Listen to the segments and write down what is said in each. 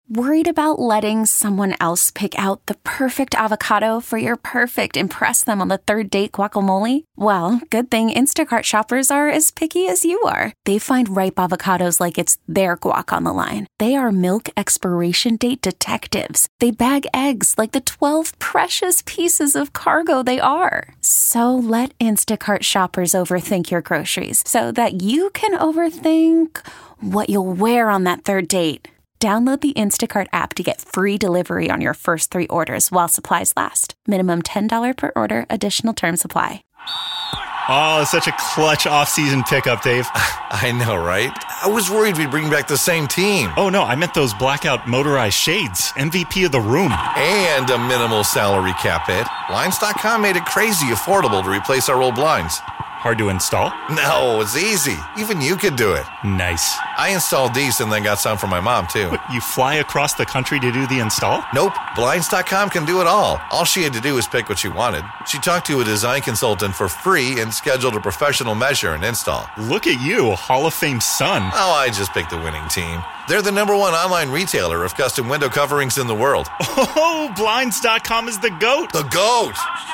Worried about letting someone else pick out the perfect avocado for your perfect impress them on the third date guacamole? Well, good thing Instacart shoppers are as picky as you are. They find ripe avocados like it's their guac on the line. They are milk expiration date detectives. They bag eggs like the 12 precious pieces of cargo they are. So let Instacart shoppers overthink your groceries so that you can overthink what you'll wear on that third date. Download the Instacart app to get free delivery on your first 3 orders while supplies last. Minimum $10 per order. Additional terms apply. Oh, such a clutch off-season pickup, Dave. I know, right? I was worried we'd bring back the same team. Oh, no, I meant those blackout motorized shades. MVP of the room. And a minimal salary cap hit. Blinds.com made it crazy affordable to replace our old blinds. Hard to install? No, it's easy. Even you could do it. Nice. I installed these and then got some for my mom, too. But you fly across the country to do the install? Nope. Blinds.com can do it all. All she had to do was pick what she wanted. She talked to a design consultant for free and scheduled a professional measure and install. Look at you, Hall of Fame son. Oh, I just picked the winning team. They're the #1 online retailer of custom window coverings in the world. Oh, Blinds.com is the GOAT. The GOAT!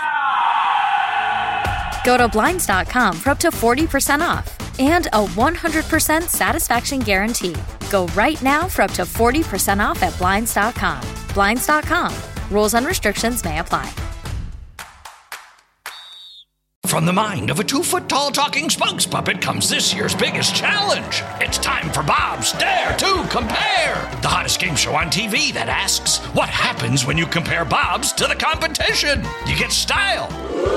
Go to Blinds.com for up to 40% off and a 100% satisfaction guarantee. Go right now for up to 40% off at Blinds.com. Blinds.com. Rules and restrictions may apply. From the mind of a 2-foot-tall talking spokes puppet comes this year's biggest challenge. It's time for Bob's Dare to Compare, the hottest game show on TV that asks, what happens when you compare Bob's to the competition? You get style.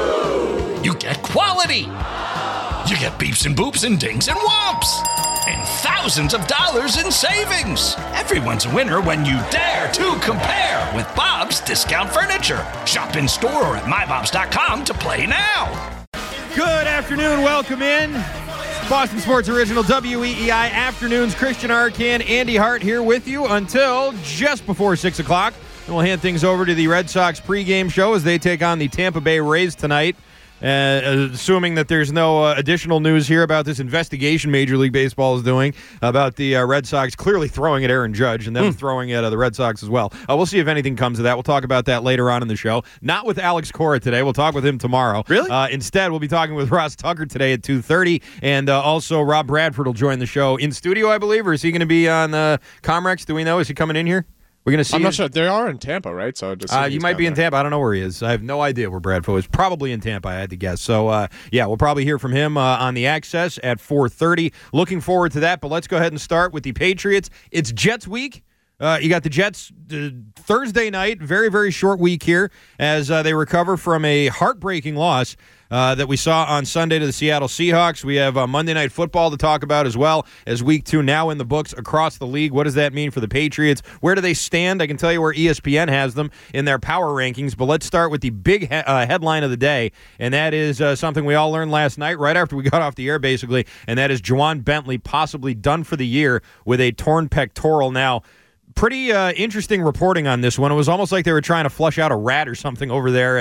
You get quality. You get beeps and boops and dings and whomps. And thousands of dollars in savings. Everyone's a winner when you dare to compare with Bob's Discount Furniture. Shop in store or at mybobs.com to play now. Good afternoon. Welcome in. Boston Sports Original WEEI Afternoons. Christian Arcand, Andy Hart here with you until just before 6 o'clock. And we'll hand things over to the Red Sox pregame show as they take on the Tampa Bay Rays tonight. Assuming that there's no additional news here about this investigation Major League Baseball is doing about the Red Sox clearly throwing at Aaron Judge and them throwing at the Red Sox as well. We'll see if anything comes of that. We'll talk about that later on in the show. Not with Alex Cora today. We'll talk with him tomorrow. Really? Instead, we'll be talking with Ross Tucker today at 2:30, and also Rob Bradford will join the show in studio, I believe, or is he going to be on Comrex? Do we know? Is he coming in here? We're going to see. I'm not sure. They are in Tampa, right? So just you might be in Tampa. I don't know where he is. I have no idea where Bradford is. Probably in Tampa, I had to guess. So, we'll probably hear from him on the Access at 4:30. Looking forward to that, but let's go ahead and start with the Patriots. It's Jets week. You got the Jets Thursday night. Very, very short week here as they recover from a heartbreaking loss that we saw on Sunday to the Seattle Seahawks. We have Monday Night Football to talk about as well as Week 2 now in the books across the league. What does that mean for the Patriots? Where do they stand? I can tell you where ESPN has them in their power rankings, but let's start with the big headline of the day, and that is something we all learned last night right after we got off the air, basically, and that is Juwan Bentley possibly done for the year with a torn pectoral. Now, pretty interesting reporting on this one. It was almost like they were trying to flush out a rat or something over there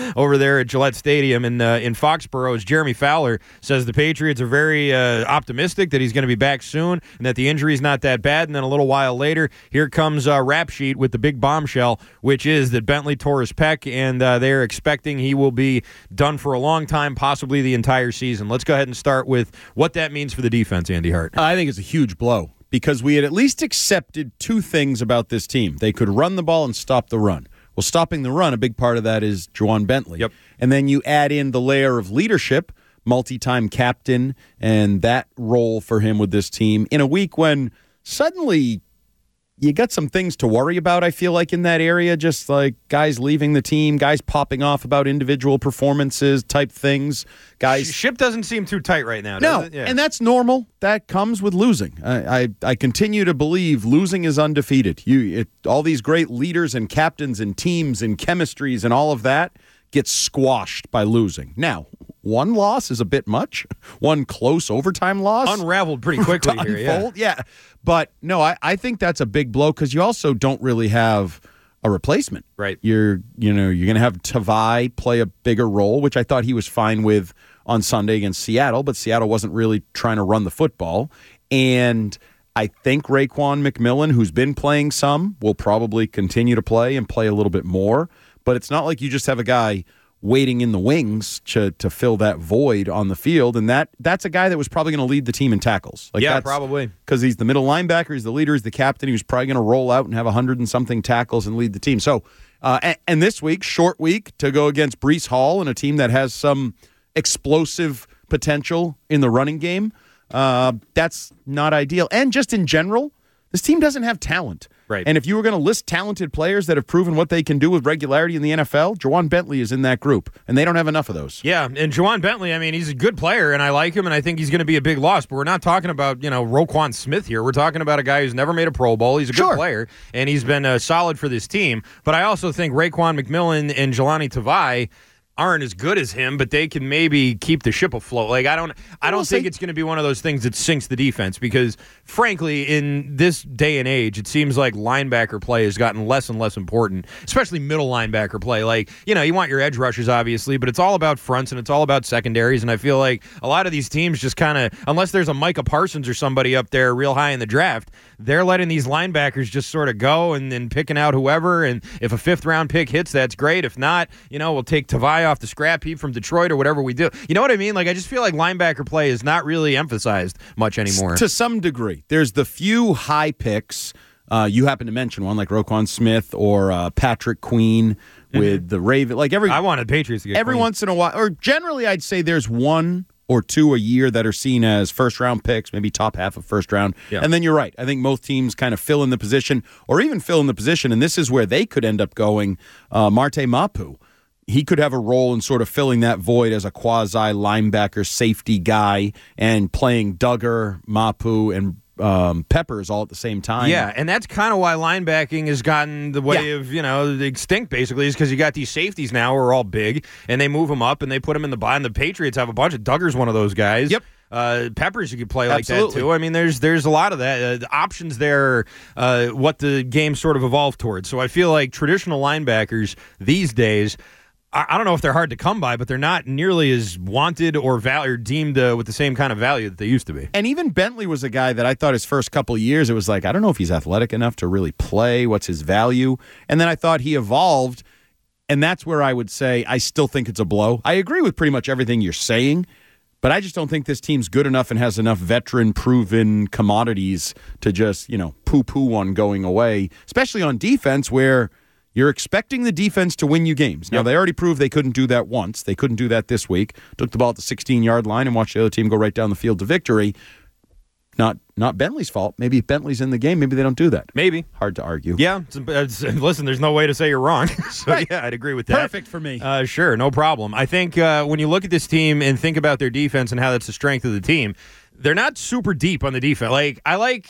at Gillette Stadium in Foxborough. As Jeremy Fowler says, the Patriots are very optimistic that he's going to be back soon and that the injury is not that bad. And then a little while later, here comes Rap Sheet with the big bombshell, which is that Bentley tore his pec, and they're expecting he will be done for a long time, possibly the entire season. Let's go ahead and start with what that means for the defense, Andy Hart. I think it's a huge blow, because we had at least accepted two things about this team. They could run the ball and stop the run. Well, stopping the run, a big part of that is Juwan Bentley. Yep. And then you add in the layer of leadership, multi-time captain, and that role for him with this team in a week when suddenly you got some things to worry about, I feel like, in that area, just like guys leaving the team, guys popping off about individual performances type things. Guys, ship doesn't seem too tight right now, no, does it? Yeah. And that's normal. That comes with losing. I continue to believe losing is undefeated. All these great leaders and captains and teams and chemistries and all of that gets squashed by losing. Now, one loss is a bit much. One close overtime loss unraveled pretty quickly here. Yeah. But no, I think that's a big blow because you also don't really have a replacement. Right. You're going to have Tavai play a bigger role, which I thought he was fine with on Sunday against Seattle, but Seattle wasn't really trying to run the football. And I think Raekwon McMillan, who's been playing some, will probably continue to play and play a little bit more. But it's not like you just have a guy waiting in the wings to fill that void on the field. And that's a guy that was probably going to lead the team in tackles. Probably. Because he's the middle linebacker, he's the leader, he's the captain. He was probably going to roll out and have 100-and-something tackles and lead the team. So, and this week, short week, to go against Breece Hall and a team that has some explosive potential in the running game, that's not ideal. And just in general, this team doesn't have talent. Right. And if you were going to list talented players that have proven what they can do with regularity in the NFL, Juwan Bentley is in that group, and they don't have enough of those. Yeah, and Juwan Bentley, I mean, he's a good player, and I like him, and I think he's going to be a big loss, but we're not talking about, Roquan Smith here. We're talking about a guy who's never made a Pro Bowl. He's a good player, and he's been solid for this team, but I also think Raekwon McMillan and Jelani Tavai aren't as good as him, but they can maybe keep the ship afloat. Like I don't think it's going to be one of those things that sinks the defense because, frankly, in this day and age, it seems like linebacker play has gotten less and less important, especially middle linebacker play. Like, you want your edge rushers, obviously, but it's all about fronts and it's all about secondaries, and I feel like a lot of these teams just kind of, unless there's a Micah Parsons or somebody up there real high in the draft, they're letting these linebackers just sort of go and then picking out whoever, and if a fifth-round pick hits, that's great. If not, we'll take Tavai off the scrap heap from Detroit or whatever we do. You know what I mean? Like, I just feel like linebacker play is not really emphasized much anymore. To some degree. There's the few high picks. You happen to mention one like Roquan Smith or Patrick Queen with the Ravens. I wanted Patriots to get every Queen. Once in a while, or generally I'd say there's one or two a year that are seen as first-round picks, maybe top half of first round. Yeah. And then you're right. I think most teams kind of fill in the position, or even fill in the position, and this is where they could end up going, Marte Mapu. He could have a role in sort of filling that void as a quasi-linebacker safety guy and playing Duggar, Mapu, and Peppers all at the same time. Yeah, and that's kind of why linebacking has gotten the way of, extinct, basically, is because you got these safeties now who are all big, and they move them up, and they put them in the bottom. The Patriots have a bunch of Duggar's one of those guys. Yep. Peppers, you could play like that, too. I mean, there's a lot of that. The options there are what the game sort of evolved towards. So I feel like traditional linebackers these days, I don't know if they're hard to come by, but they're not nearly as wanted or deemed with the same kind of value that they used to be. And even Bentley was a guy that I thought his first couple of years, it was like, I don't know if he's athletic enough to really play. What's his value? And then I thought he evolved, and that's where I would say I still think it's a blow. I agree with pretty much everything you're saying, but I just don't think this team's good enough and has enough veteran-proven commodities to just, poo-poo on going away, especially on defense where you're expecting the defense to win you games. Now, They already proved they couldn't do that once. They couldn't do that this week. Took the ball at the 16-yard line and watched the other team go right down the field to victory. Not Bentley's fault. Maybe if Bentley's in the game, maybe they don't do that. Maybe. Hard to argue. Yeah. Listen, there's no way to say you're wrong. So, right. Yeah, I'd agree with that. Perfect for me. Sure, no problem. I think when you look at this team and think about their defense and how that's the strength of the team, they're not super deep on the defense. I like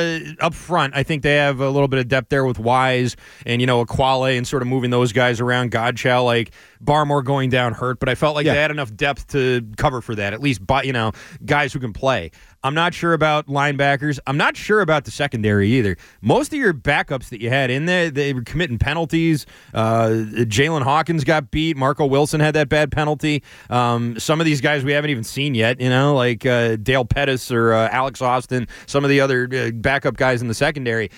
up front, I think they have a little bit of depth there with Wise and, Aquale and sort of moving those guys around. Godchow, Barmore going down hurt, but I felt like they had enough depth to cover for that, at least, guys who can play. I'm not sure about linebackers. I'm not sure about the secondary either. Most of your backups that you had in there, they were committing penalties. Jalen Hawkins got beat. Marco Wilson had that bad penalty. Some of these guys we haven't even seen yet, like Dale Pettis or Alex Austin, some of the other backup guys in the secondary.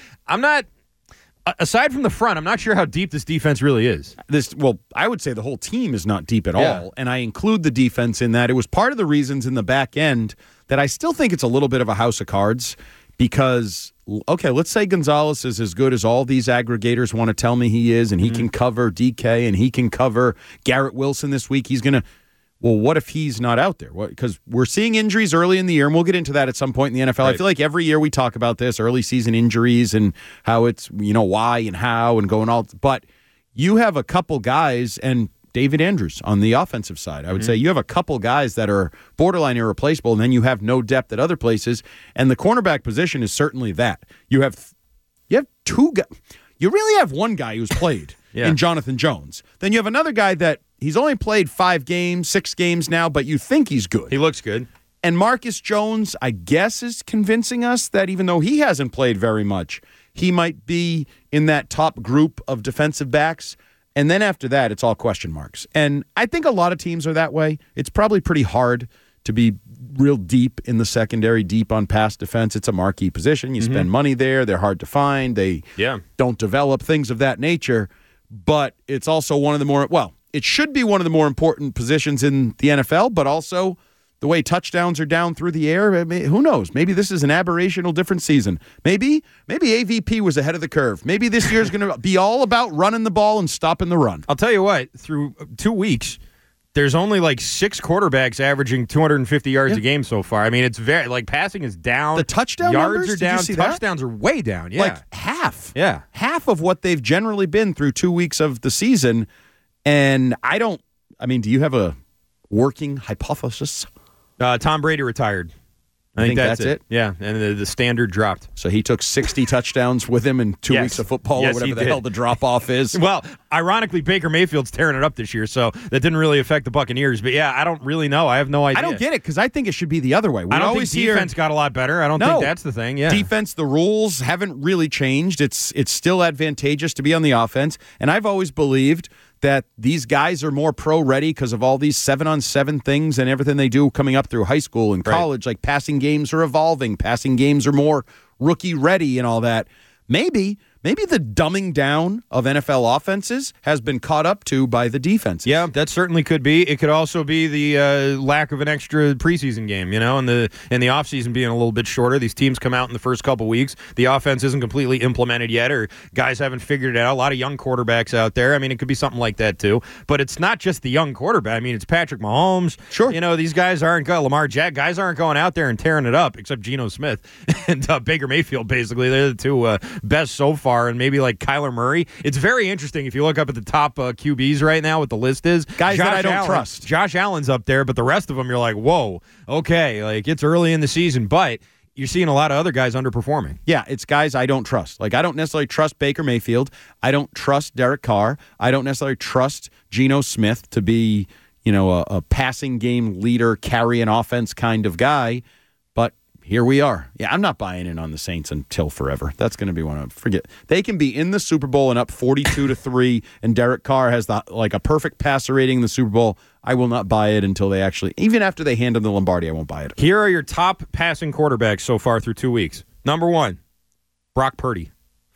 Aside from the front, I'm not sure how deep this defense really is. I would say the whole team is not deep at all, and I include the defense in that. It was part of the reasons in the back end that I still think it's a little bit of a house of cards because, okay, let's say Gonzalez is as good as all these aggregators want to tell me he is, and he can cover DK, and he can cover Garrett Wilson this week. He's going to... Well, what if he's not out there? Because we're seeing injuries early in the year, and we'll get into that at some point in the NFL. Right. I feel like every year we talk about this, early season injuries and how it's, why and how and going all. But you have a couple guys, and David Andrews on the offensive side. I would say you have a couple guys that are borderline irreplaceable, and then you have no depth at other places. And the cornerback position is certainly that. You have two guys. You really have one guy who's played in Jonathan Jones. Then you have another guy that he's only played 5 games, 6 games now, but you think he's good. He looks good. And Marcus Jones, I guess, is convincing us that even though he hasn't played very much, he might be in that top group of defensive backs. And then after that, it's all question marks. And I think a lot of teams are that way. It's probably pretty hard to be real deep in the secondary, deep on pass defense. It's a marquee position. You spend money there. They're hard to find. They don't develop, things of that nature. But it's also one of the more, it should be one of the more important positions in the NFL, but also the way touchdowns are down through the air. I mean, who knows? Maybe this is an aberrational different season. Maybe AVP was ahead of the curve. Maybe this year's going to be all about running the ball and stopping the run. I'll tell you what, through 2 weeks, there's only like 6 quarterbacks averaging 250 yards a game so far. I mean, it's very, like, passing is down. The touchdown yards numbers, are down. did you see Touchdowns are way down. Yeah. Like half. Yeah. Half of what they've generally been through 2 weeks of the season. And do you have a working hypothesis? Tom Brady retired. I think that's it. Yeah, and the standard dropped. So he took 60 touchdowns with him in 2 weeks of football, or whatever the hell the drop-off is. Well, ironically, Baker Mayfield's tearing it up this year, so that didn't really affect the Buccaneers. But, yeah, I don't really know. I have no idea. I don't get it, because I think it should be the other way. I don't think defense got a lot better. I don't think that's the thing. Yeah, defense, the rules haven't really changed. It's still advantageous to be on the offense, and I've always believed that these guys are more pro-ready because of all these 7-on-7 things and everything they do coming up through high school and college. Like, passing games are evolving. Passing games are more rookie-ready and all that. Maybe the dumbing down of NFL offenses has been caught up to by the defenses. Yeah, that certainly could be. It could also be the lack of an extra preseason game, and the offseason being a little bit shorter. These teams come out in the first couple weeks. The offense isn't completely implemented yet, or guys haven't figured it out. A lot of young quarterbacks out there. I mean, it could be something like that too. But it's not just the young quarterback. I mean, it's Patrick Mahomes. Sure. These guys aren't going. Lamar Jack. Guys aren't going out there and tearing it up, except Geno Smith and Baker Mayfield, basically. They're the two best so far. And maybe like Kyler Murray. It's very interesting if you look up at the top QBs right now what the list is. Guys that I don't trust. Josh Allen's up there, but the rest of them you're like, whoa, okay, like it's early in the season, but you're seeing a lot of other guys underperforming. Yeah, it's guys I don't trust. Like, I don't necessarily trust Baker Mayfield. I don't trust Derek Carr. I don't necessarily trust Geno Smith to be, a passing game leader, carry an offense kind of guy. But here we are. Yeah, I'm not buying in on the Saints until forever. That's going to be one of them. Forget. They can be in the Super Bowl and up 42-3, and Derek Carr has a perfect passer rating in the Super Bowl. I will not buy it until they actually, even after they hand him the Lombardi, I won't buy it. Here are your top passing quarterbacks so far through 2 weeks. Number 1, Brock Purdy,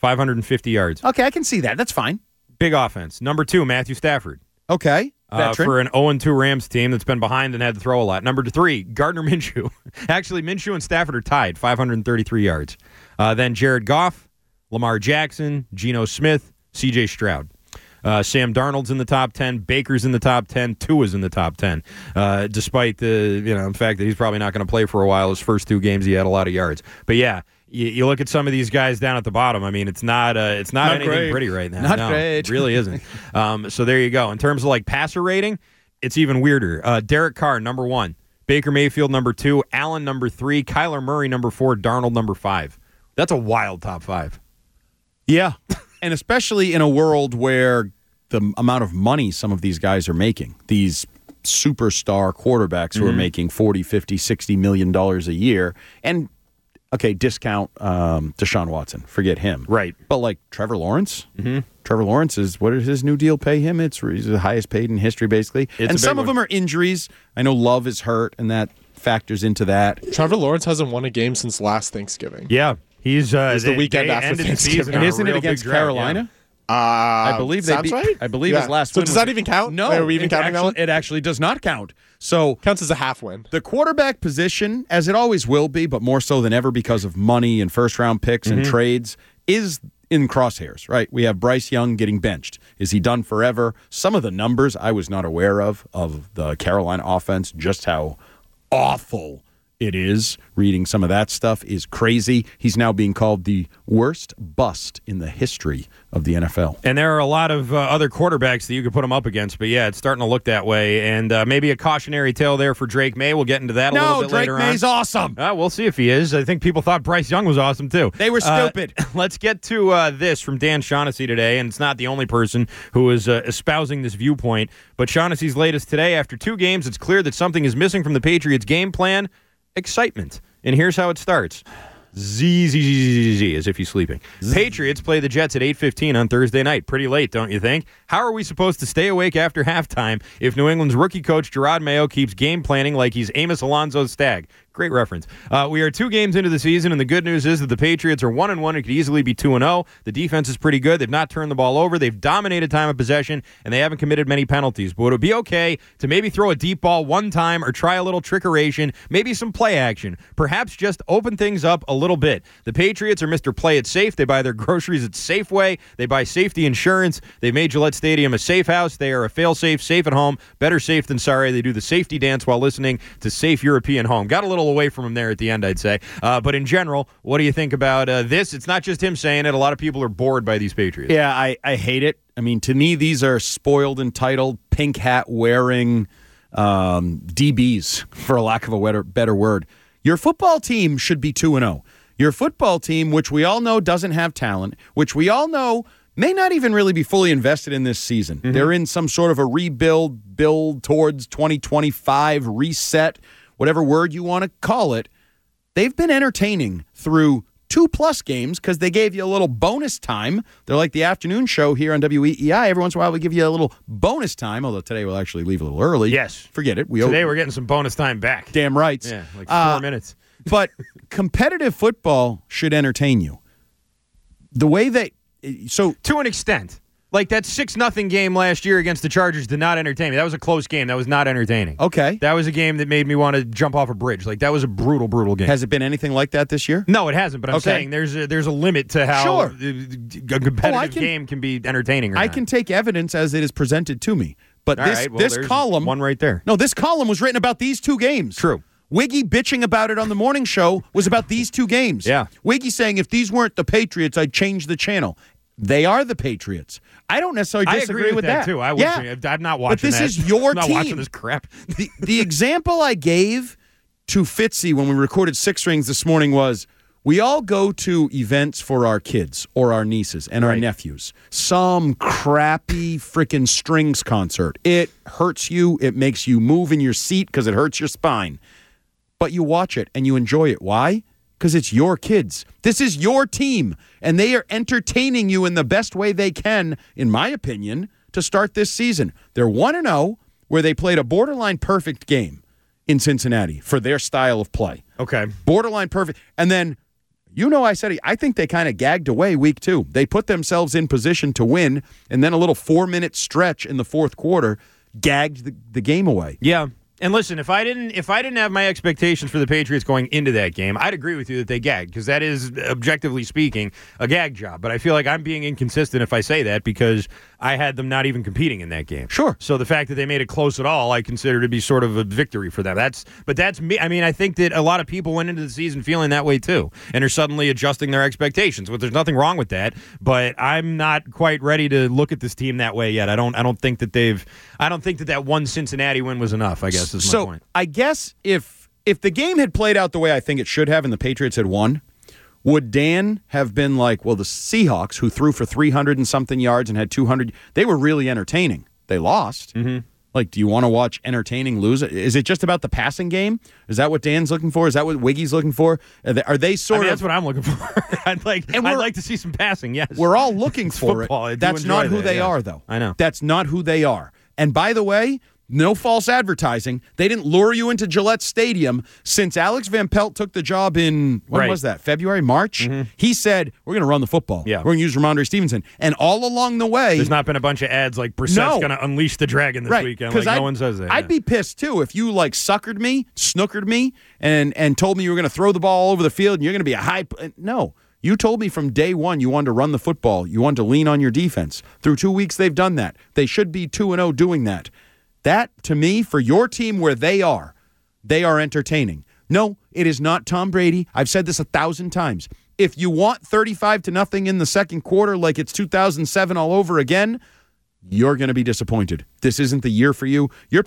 550 yards. Okay, I can see that. That's fine. Big offense. Number 2, Matthew Stafford. Okay. For an 0-2 Rams team that's been behind and had to throw a lot. Number 3, Gardner Minshew. Actually, Minshew and Stafford are tied, 533 yards. Then Jared Goff, Lamar Jackson, Geno Smith, C.J. Stroud. Sam Darnold's in the top 10. Baker's in the top 10. Tua's in the top 10. Despite the fact that he's probably not going to play for a while. His first 2 games, he had a lot of yards. But yeah, you look at some of these guys down at the bottom. I mean, it's not anything great. Pretty right now. Not great. It really isn't. So there you go. In terms of like passer rating, it's even weirder. Derek Carr, number 1. Baker Mayfield, number 2. Allen, number 3. Kyler Murray, number 4. Darnold, number 5. That's a wild top 5. Yeah. And especially in a world where the amount of money some of these guys are making, these superstar quarterbacks who are making $40, $50, $60 million a year. And, okay, discount Deshaun Watson. Forget him. Right. But like Trevor Lawrence. Trevor Lawrence what did his new deal pay him? He's the highest paid in history, basically. And some of them are injuries. I know Love is hurt, and that factors into that. Trevor Lawrence hasn't won a game since last Thanksgiving. Yeah. He's the weekend after Thanksgiving. Isn't it against Carolina? I believe sounds right. I believe his last win. So does that even count? No, are we even counting that one? It actually does not count. So counts as a half win. The quarterback position, as it always will be, but more so than ever because of money and first-round picks and trades, is in crosshairs, right? We have Bryce Young getting benched. Is he done forever? Some of the numbers I was not aware of the Carolina offense, just how awful it is. Reading some of that stuff is crazy. He's now being called the worst bust in the history of the NFL. And there are a lot of other quarterbacks that you could put him up against, but yeah, it's starting to look that way. And maybe a cautionary tale there for Drake May. We'll get into that a little bit later on. No, Drake May's awesome. We'll see if he is. I think people thought Bryce Young was awesome too. They were stupid. Let's get to this from Dan Shaughnessy today, and it's not the only person who is espousing this viewpoint, but Shaughnessy's latest today. After 2 games, it's clear that something is missing from the Patriots' game plan. Excitement. And here's how it starts. Z, as if he's sleeping. Patriots play the Jets at 8:15 on Thursday night. Pretty late, don't you think? How are we supposed to stay awake after halftime if New England's rookie coach Gerard Mayo keeps game planning like he's Amos Alonzo's stag? Great reference. We are 2 games into the season, and the good news is that the Patriots are 1-1 and could easily be 2-0. The defense is pretty good. They've not turned the ball over. They've dominated time of possession, and they haven't committed many penalties. But would it be okay to maybe throw a deep ball one time or try a little trickeration, maybe some play action, perhaps just open things up a little bit? The Patriots are Mr. Play It Safe. They buy their groceries at Safeway. They buy safety insurance. They've made Gillette Stadium a safe house. They are a fail-safe, safe at home, better safe than sorry. They do the safety dance while listening to Safe European Home. Got a little away from him there at the end, I'd say. But in general, what do you think about this? It's not just him saying it. A lot of people are bored by these Patriots. Yeah, I hate it. I mean, to me, these are spoiled, entitled, pink hat wearing DBs, for a lack of a better word. Your football team should be 2-0. Your football team, which we all know doesn't have talent, which we all know may not even really be fully invested in this season. Mm-hmm. They're in some sort of a build towards 2025, reset, whatever word you want to call it. They've been entertaining through 2+ games because they gave you a little bonus time. They're like the afternoon show here on WEEI. Every once in a while, we give you a little bonus time, although today we'll actually leave a little early. Yes. Forget it. Today we're getting some bonus time back. Damn right. Yeah, like 4 minutes. But competitive football should entertain you. The way to an extent. Like that 6-0 game last year against the Chargers did not entertain me. That was a close game. That was not entertaining. Okay. That was a game that made me want to jump off a bridge. Like that was a brutal game. Has it been anything like that this year? No, it hasn't. But I'm saying there's a limit to how a competitive game can be entertaining. I can take evidence as it is presented to me. But this column, one right there. No, this column was written about these 2 games. True. Wiggy bitching about it on the morning show was about these 2 games. Yeah. Wiggy saying if these weren't the Patriots, I'd change the channel. They are the Patriots. I don't necessarily disagree with that. Too. I'm not watching but this is your I'm not team. watching this crap. The example I gave to Fitzy when we recorded 6 Rings this morning was we all go to events for our kids or our nieces and our nephews. Some crappy freaking strings concert. It hurts you. It makes you move in your seat because it hurts your spine. But you watch it and you enjoy it. Why? Because it's your kids. This is your team, and they are entertaining you in the best way they can, in my opinion, to start this season. They're 1-0, where they played a borderline perfect game in Cincinnati for their style of play. Okay. Borderline perfect. And then, I said, I think they kind of gagged away week 2. They put themselves in position to win, and then a little 4-minute stretch in the fourth quarter gagged the game away. Yeah. And listen, if I didn't have my expectations for the Patriots going into that game, I'd agree with you that they gagged, because that is, objectively speaking, a gag job. But I feel like I'm being inconsistent if I say that, because I had them not even competing in that game. Sure. So the fact that they made it close at all, I consider to be sort of a victory for them. That's me. I mean, I think that a lot of people went into the season feeling that way too, and are suddenly adjusting their expectations. But there's nothing wrong with that. But I'm not quite ready to look at this team that way yet. I don't think that one Cincinnati win was enough, I guess. Is my point. I guess if the game had played out the way I think it should have and the Patriots had won, would Dan have been like, well, the Seahawks, who threw for 300 and something yards and had 200, they were really entertaining. They lost. Mm-hmm. Like, do you want to watch entertaining lose? Is it just about the passing game? Is that what Dan's looking for? Is that what Wiggy's looking for? Are they sort of? That's what I'm looking for. I'd like to see some passing, yes. We're all looking for football. It. That's not who they are, though. I know. That's not who they are. And by the way, no false advertising. They didn't lure you into Gillette Stadium. Since Alex Van Pelt took the job in, when was that, February, March? Mm-hmm. He said, we're going to run the football. Yeah. We're going to use Ramondre Stevenson. And all along the way. There's not been a bunch of ads like Brissett's going to unleash the dragon this weekend. Like no one says that. I'd be pissed, too, if you snookered me, and told me you were going to throw the ball all over the field and you're going to be a high. No. You told me from day one you wanted to run the football. You wanted to lean on your defense. Through 2 weeks, they've done that. They should be 2-0 doing that. That, to me, for your team where they are entertaining. No, it is not Tom Brady. I've said this 1,000 times. If you want 35-0 in the second quarter like it's 2007 all over again, you're going to be disappointed. This isn't the year for you. You're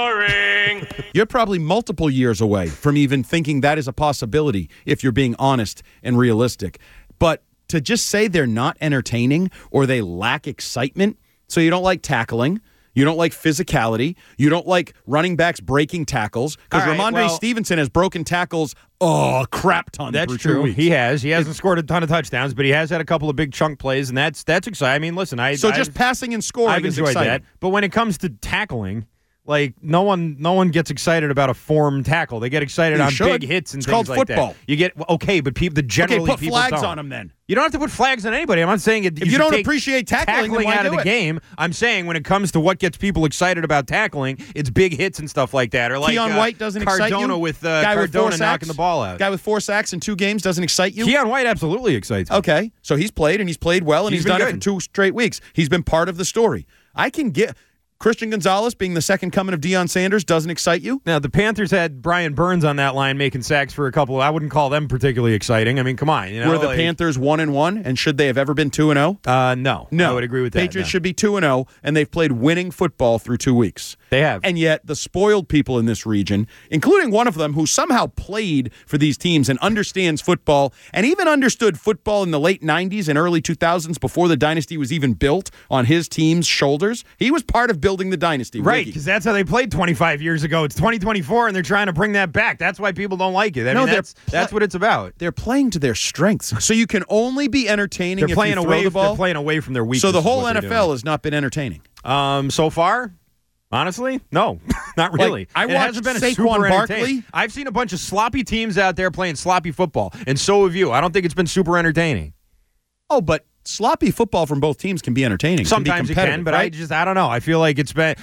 probably multiple years away from even thinking that is a possibility if you're being honest and realistic. But to just say they're not entertaining or they lack excitement, so you don't like tackling, You don't like physicality. You don't like running backs breaking tackles because Ramondre Stevenson has broken tackles a crap ton. That's through 2 true. weeks. He has. He hasn't scored a ton of touchdowns, but he has had a couple of big chunk plays, and that's exciting. I mean, listen, just passing and scoring I've is enjoyed exciting. that. But when it comes to tackling, like no one gets excited about a formed tackle. They get excited on big hits and it's things called like football. that. You get but generally put people flags don't. on them then. You don't have to put flags on anybody. I'm not saying it. If you don't appreciate tackling, then why out of do the it? game. I'm saying when it comes to what gets people excited about tackling, it's big hits and stuff like that. Or like Keon White doesn't excite you. Cardona with Guy with 4 Cardona sacks? knocking the ball out. Guy with 4 sacks in 2 games doesn't excite you. Keon White absolutely excites me. Okay, so he's played and he's played well and he's been done it good. for 2 straight weeks. He's been part of the story. I can get Christian Gonzalez being the second coming of Deion Sanders doesn't excite you? Now, the Panthers had Brian Burns on that line making sacks for a couple. I wouldn't call them particularly exciting. I mean, come on. Were the Panthers 1-1, and should they have ever been 2-0? No. I would agree with that. Patriots should be 2-0, and they've played winning football through 2 weeks. They have. And yet, the spoiled people in this region, including one of them who somehow played for these teams and understands football, and even understood football in the late 90s and early 2000s before the dynasty was even built on his team's shoulders. He was part of building the dynasty. Right, because that's how they played 25 years ago. It's 2024, and they're trying to bring that back. That's why people don't like it. I mean, that's what it's about. They're playing to their strengths. So you can only be entertaining if you throw the ball. They're playing away from their weakness. So the whole NFL has not been entertaining. So far? Honestly, no, not really. I watched Saquon Barkley. I've seen a bunch of sloppy teams out there playing sloppy football, and so have you. I don't think it's been super entertaining. Oh, but sloppy football from both teams can be entertaining. Sometimes it can, but right? I don't know. I feel like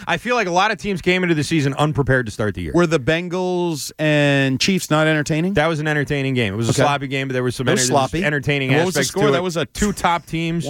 a lot of teams came into the season unprepared to start the year. Were the Bengals and Chiefs not entertaining? That was an entertaining game. It was a sloppy game, but there was some entertaining and aspects. What was the score? To that it. was a 2 top teams,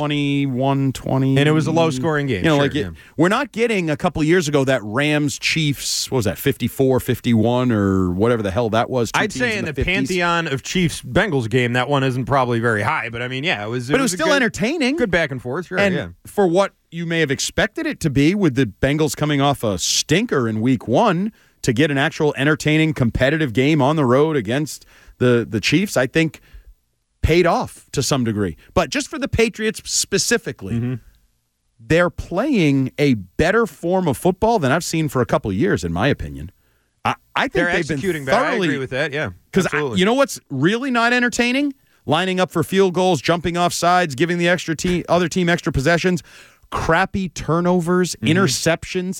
21-20, and it was a low-scoring game. We're not getting a couple of years ago that Rams Chiefs. What was that 54-51 or whatever the hell that was? I'd say in the 50s. Pantheon of Chiefs Bengals game, that one isn't probably very high, but I mean, yeah, it was. But it was still entertaining. Good back and forth, sure. And for what you may have expected it to be, with the Bengals coming off a stinker in week 1, to get an actual entertaining, competitive game on the road against the Chiefs, I think paid off to some degree. But just for the Patriots specifically, they're playing a better form of football than I've seen for a couple of years, in my opinion. I think they're they've executing been thoroughly. I agree with that, yeah. Because you know what's really not entertaining? Lining up for field goals, jumping off sides, giving the other team extra possessions, crappy turnovers, interceptions.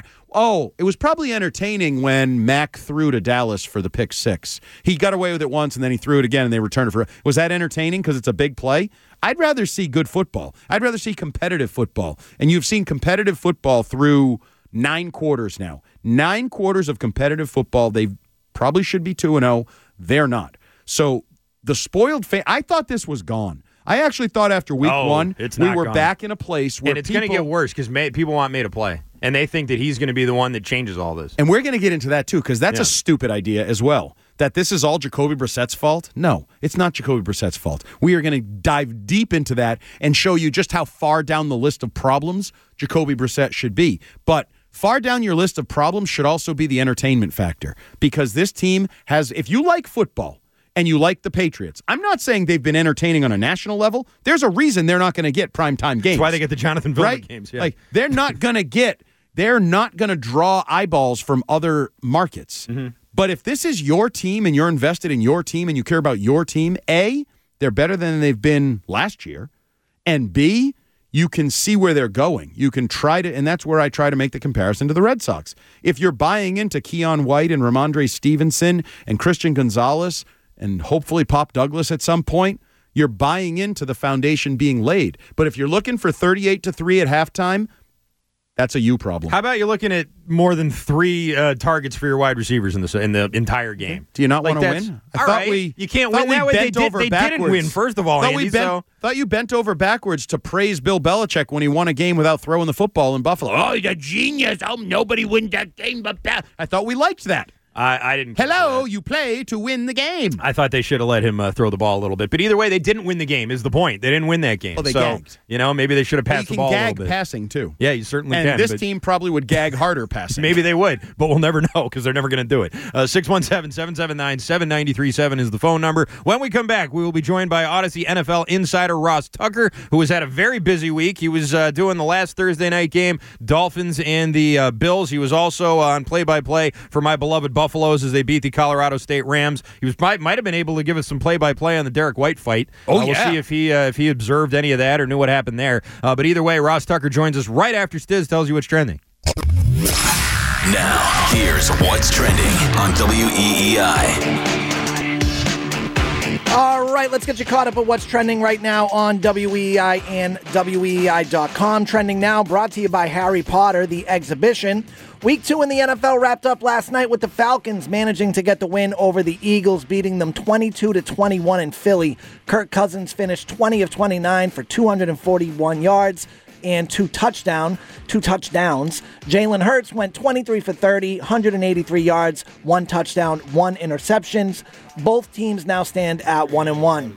It was probably entertaining when Mac threw to Dallas for the pick 6. He got away with it once, and then he threw it again, and they returned it for. Was that entertaining because it's a big play? I'd rather see good football. I'd rather see competitive football. And you've seen competitive football through 9 quarters now. 9 quarters of competitive football. They probably should be 2-0. They're not. So the spoiled fan. I thought this was gone. I actually thought after week 1, we were back in a place where it's going to get worse because people want May to play, and they think that he's going to be the one that changes all this. And we're going to get into that too, because that's a stupid idea as well. That this is all Jacoby Brissett's fault? No, it's not Jacoby Brissett's fault. We are going to dive deep into that and show you just how far down the list of problems Jacoby Brissett should be. But far down your list of problems should also be the entertainment factor, because this team has, if you like football, and you like the Patriots. I'm not saying they've been entertaining on a national level. There's a reason they're not going to get primetime games. That's why they get the Jonathan Vilma games. Yeah. Like they're not going to draw eyeballs from other markets. But if this is your team and you're invested in your team and you care about your team, A, they're better than they've been last year. And B, you can see where they're going. You can try to, and that's where I try to make the comparison to the Red Sox. If you're buying into Keon White and Ramondre Stevenson and Christian Gonzalez and hopefully Pop Douglas at some point, you're buying into the foundation being laid. But if you're looking for 38-3 at halftime, that's a you problem. How about you're looking at more than 3 targets for your wide receivers in the entire game? Do you not want to win? I thought you can't win that way. They didn't win, first of all, Andy. Thought you bent over backwards to praise Bill Belichick when he won a game without throwing the football in Buffalo. Oh, he's a genius. Oh, nobody wins that game but that. I thought we liked that. I didn't. Hello, you play to win the game. I thought they should have let him throw the ball a little bit. But either way, they didn't win the game is the point. They didn't win that game. Well, they so, gagged. Maybe they should have passed the ball a little bit. You can gag passing, too. Yeah, you certainly and can. And this team probably would gag harder passing. Maybe they would, but we'll never know because they're never going to do it. 617-779-7937 is the phone number. When we come back, we will be joined by Odyssey NFL insider Ross Tucker, who has had a very busy week. He was doing the last Thursday night game, Dolphins and the Bills. He was also on play-by-play for my beloved Buffaloes as they beat the Colorado State Rams. He might have been able to give us some play-by-play on the Derek White fight. We'll see if he observed any of that or knew what happened there. But either way, Ross Tucker joins us right after Stiz tells you what's trending. Now, here's what's trending on WEEI. All right, let's get you caught up at what's trending right now on WEEI and WEEI.com. Trending now, brought to you by Harry Potter, the exhibition. Week 2 in the NFL wrapped up last night with the Falcons managing to get the win over the Eagles, beating them 22-21 in Philly. Kirk Cousins finished 20 of 29 for 241 yards and two touchdowns. Jalen Hurts went 23 for 30, 183 yards, one touchdown, one interception. Both teams now stand at 1-1.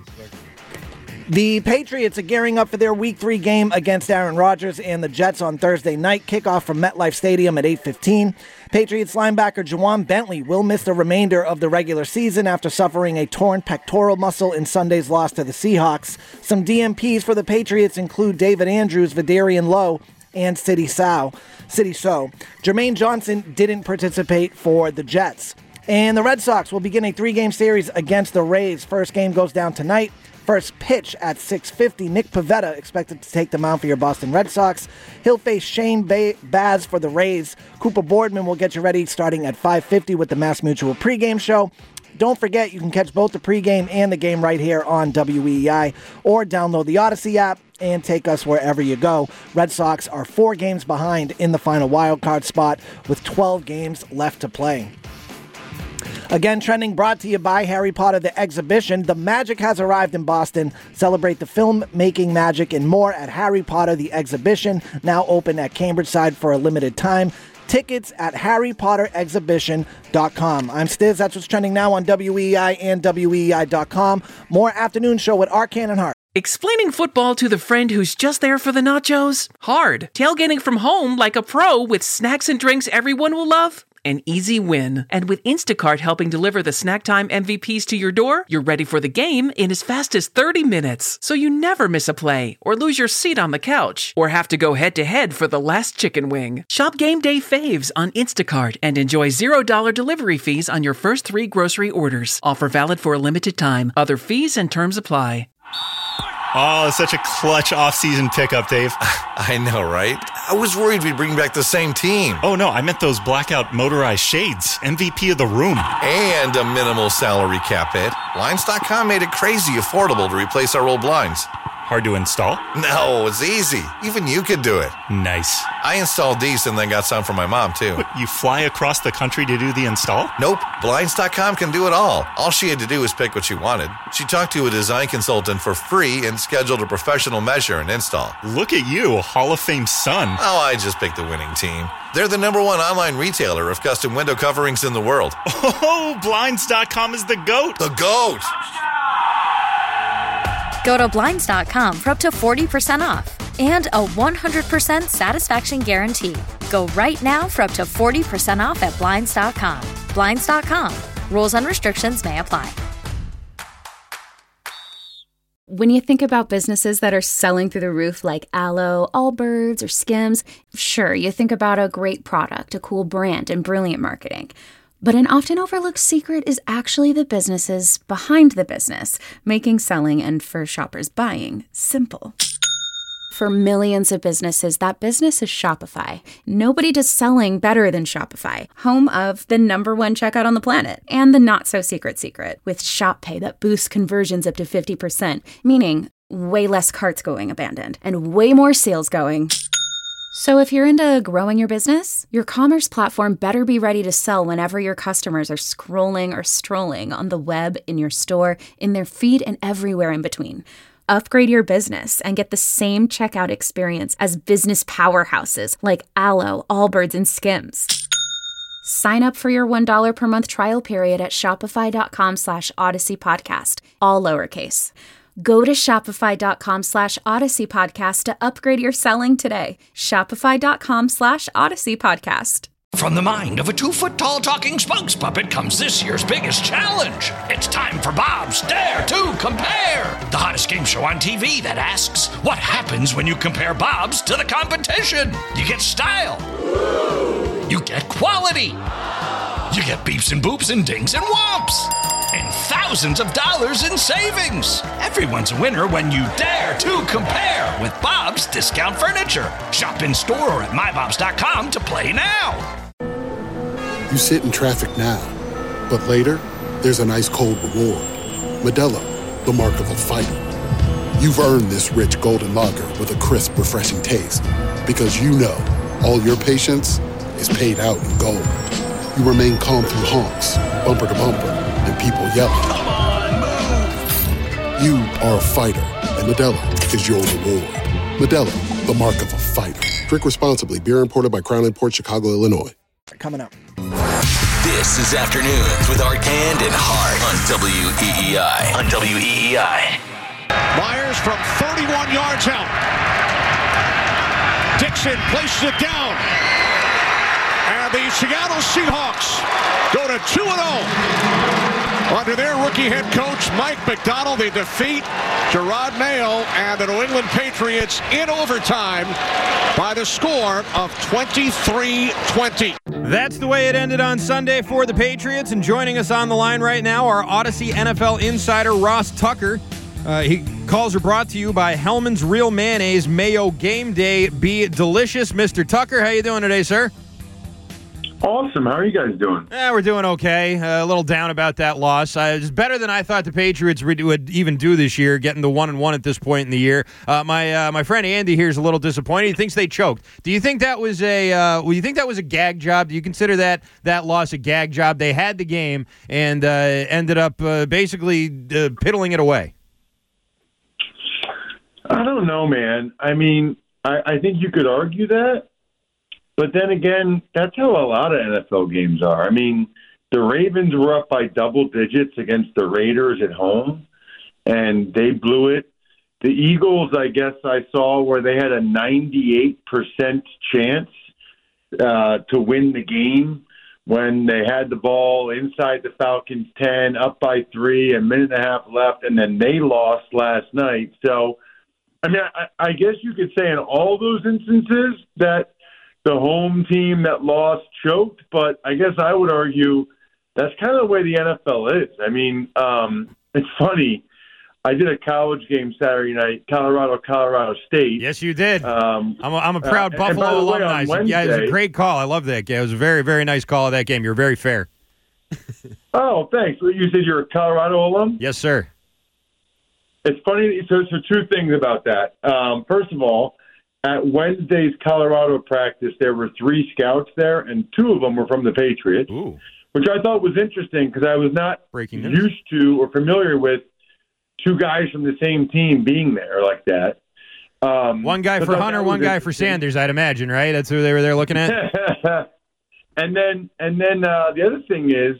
The Patriots are gearing up for their Week 3 game against Aaron Rodgers and the Jets on Thursday night. Kickoff from MetLife Stadium at 8:15. Patriots linebacker Juwan Bentley will miss the remainder of the regular season after suffering a torn pectoral muscle in Sunday's loss to the Seahawks. Some DNPs for the Patriots include David Andrews, Vidarian Lowe, and Sidy Sow. Jermaine Johnson didn't participate for the Jets. And the Red Sox will begin a 3-game series against the Rays. First game goes down tonight. First pitch at 6:50. Nick Pivetta expected to take the mound for your Boston Red Sox. He'll face Shane Baz for the Rays. Cooper Boardman will get you ready starting at 5:50 with the Mass Mutual pregame show. Don't forget, you can catch both the pregame and the game right here on WEEI, or download the Odyssey app and take us wherever you go. Red Sox are 4 games behind in the final wildcard spot with 12 games left to play. Again, trending brought to you by Harry Potter, the exhibition. The magic has arrived in Boston. Celebrate the film-making magic and more at Harry Potter, the exhibition, now open at Cambridgeside for a limited time. Tickets at harrypotterexhibition.com. I'm Stiz. That's what's trending now on WEEI and WEEI.com. More afternoon show with Arcan and Hart. Explaining football to the friend who's just there for the nachos? Hard. Tailgating from home like a pro with snacks and drinks everyone will love? An easy win. And with Instacart helping deliver the snack time MVPs to your door, you're ready for the game in as fast as 30 minutes. So you never miss a play, or lose your seat on the couch, or have to go head-to-head for the last chicken wing. Shop Game Day Faves on Instacart and enjoy $0 delivery fees on your first 3 grocery orders. Offer valid for a limited time. Other fees and terms apply. Oh, such a clutch off-season pickup, Dave. I know, right? I was worried we'd bring back the same team. Oh, no, I meant those blackout motorized shades. MVP of the room. And a minimal salary cap hit. Blinds.com made it crazy affordable to replace our old blinds. Hard to install? No, it's easy. Even you could do it. Nice. I installed these and then got some for my mom, too. What, you fly across the country to do the install? Nope. Blinds.com can do it all. All she had to do was pick what she wanted. She talked to a design consultant for free and scheduled a professional measure and install. Look at you, Hall of Fame son. Oh, I just picked the winning team. They're the #1 online retailer of custom window coverings in the world. Oh, Blinds.com is the GOAT. The GOAT! Go to Blinds.com for up to 40% off and a 100% satisfaction guarantee. Go right now for up to 40% off at Blinds.com. Blinds.com. Rules and restrictions may apply. When you think about businesses that are selling through the roof like Aloe, Allbirds, or Skims, sure, you think about a great product, a cool brand, and brilliant marketing. But an often overlooked secret is actually the businesses behind the business, making selling and for shoppers buying simple. For millions of businesses, that business is Shopify. Nobody does selling better than Shopify, home of the #1 checkout on the planet and the not-so-secret secret with Shop Pay that boosts conversions up to 50%, meaning way less carts going abandoned and way more sales going. So if you're into growing your business, your commerce platform better be ready to sell whenever your customers are scrolling or strolling on the web, in your store, in their feed, and everywhere in between. Upgrade your business and get the same checkout experience as business powerhouses like Aloe, Allbirds, and Skims. Sign up for your $1 per month trial period at shopify.com/Odyssey Podcast, all lowercase. Go to shopify.com/Odyssey Podcast to upgrade your selling today. Shopify.com/Odyssey Podcast. From the mind of a 2-foot-tall talking spokes puppet comes this year's biggest challenge. It's time for Bob's Dare to Compare, the hottest game show on TV that asks, what happens when you compare Bob's to the competition? You get style. You get quality. You get beeps and boops and dings and whomps. And thousands of dollars in savings. Everyone's a winner when you dare to compare with Bob's Discount Furniture. Shop in store or at mybobs.com to play now. You sit in traffic now, but later, there's an ice-cold reward. Modelo, the mark of a fighter. You've earned this rich golden lager with a crisp, refreshing taste. Because you know, all your patience is paid out in gold. You remain calm through honks, bumper to bumper, and people yelling. Come on, move! You are a fighter, and Modelo is your reward. Modelo, the mark of a fighter. Drink responsibly. Beer imported by Crown Imports, Chicago, Illinois. Coming up. This is Afternoons with Arcand and Hart on WEEI. Myers from 31 yards out. Dixon places it down. And the Seattle Seahawks go to 2-0. Under their rookie head coach, Mike Macdonald, they defeat Gerard Mayo and the New England Patriots in overtime by the score of 23-20. That's the way it ended on Sunday for the Patriots. And joining us on the line right now, our Odyssey NFL insider, Ross Tucker. Calls are brought to you by Hellman's Real Mayonnaise Mayo Game Day. Be delicious. Mr. Tucker, how you doing today, sir? Awesome. How are you guys doing? We're doing okay. A little down about that loss. It's better than I thought the Patriots would even do this year, getting the 1-1 at this point in the year. My friend Andy here is a little disappointed. He thinks they choked. Do you think that was a gag job? Do you consider that loss a gag job? They had the game and ended up basically piddling it away. I don't know, man. I mean, I think you could argue that. But then again, that's how a lot of NFL games are. I mean, the Ravens were up by double digits against the Raiders at home, and they blew it. The Eagles, I guess I saw where they had a 98% chance to win the game when they had the ball inside the Falcons' 10, up by 3, a minute and a half left, and then they lost last night. So, I mean, I guess you could say in all those instances that the home team that lost choked, but I guess I would argue that's kind of the way the NFL is. I mean, it's funny. I did a college game Saturday night, Colorado State. Yes, you did. I'm a proud Buffalo alumni. Yeah, it was a great call. I love that game. It was a very, very nice call of that game. You were very fair. Oh, thanks. You said you're a Colorado alum? Yes, sir. It's funny. So two things about that. First of all, at Wednesday's Colorado practice, there were 3 scouts there, and 2 of them were from the Patriots, which I thought was interesting because I was not used to or familiar with 2 guys from the same team being there like that. One guy for Hunter, one guy for Sanders, I'd imagine, right? That's who they were there looking at? and then the other thing is,